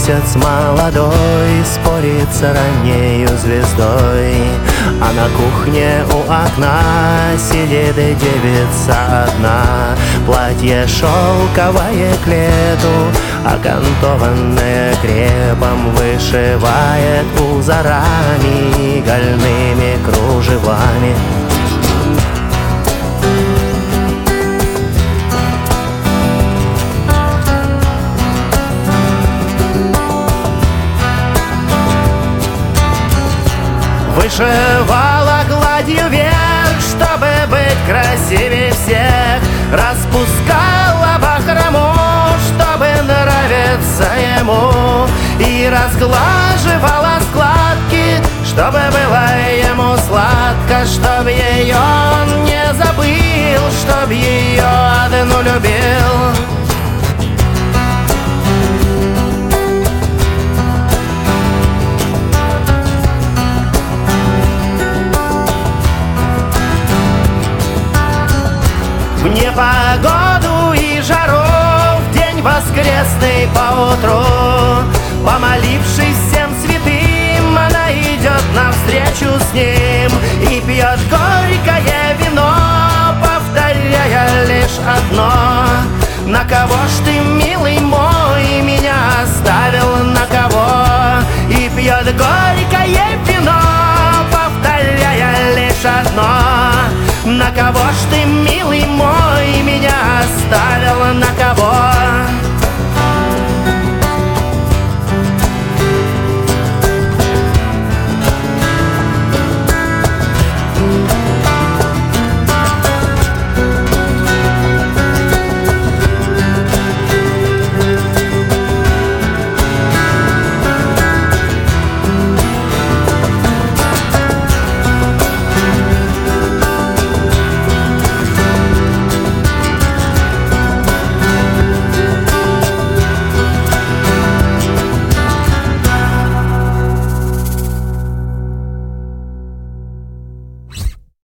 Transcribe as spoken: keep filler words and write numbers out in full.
месяц молодой спорит с раннею звездой, а на кухне у окна сидит девица одна. Платье шелковое к лету, окантованное крепом, вышивает узорами, игольными кружевами. Вышивала гладью вверх, чтобы быть красивее всех, распускала бахрому, чтобы нравиться ему, и разглаживала складки, чтобы было ему сладко, чтоб ее он не забыл, чтоб ее одну любил. В непогоду и жару, в день воскресный поутру,